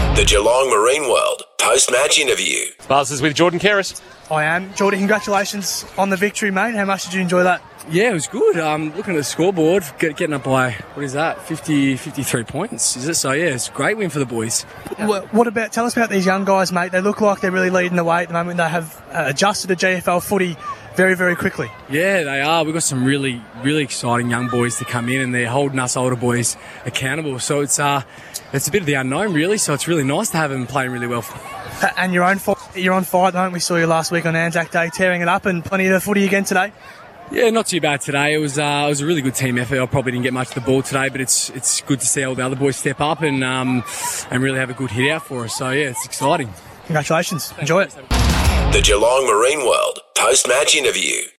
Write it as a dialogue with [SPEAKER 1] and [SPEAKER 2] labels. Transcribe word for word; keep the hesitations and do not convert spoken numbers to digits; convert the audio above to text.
[SPEAKER 1] The Geelong Marine World post-match interview.
[SPEAKER 2] Buzz is with Jordan Keris.
[SPEAKER 3] I am. Jordan, congratulations on the victory, mate. How much did you enjoy that?
[SPEAKER 4] Yeah, it was good. Um, looking at the scoreboard, get, getting up by, what is that, fifty, fifty-three points, is it? So, yeah, it's a great win for the boys.
[SPEAKER 3] What, what about, tell us about these young guys, mate. They look like they're really leading the way at the moment. They have uh, adjusted to G F L footy very, very quickly.
[SPEAKER 4] Yeah, they are. We've got some really, really exciting young boys to come in, and they're holding us older boys accountable. So it's uh, it's a bit of the unknown, really. So it's really nice to have them playing really well.
[SPEAKER 3] And your own fo- you're on fire at the moment. We saw you last week on Anzac Day tearing it up, and plenty of the footy again today.
[SPEAKER 4] Yeah, not too bad today. It was uh, it was a really good team effort. I probably didn't get much of the ball today, but it's it's good to see all the other boys step up and um, and really have a good hit out for us. So, yeah, it's exciting.
[SPEAKER 3] Congratulations. Enjoy it.
[SPEAKER 1] The Geelong Marine World post-match interview.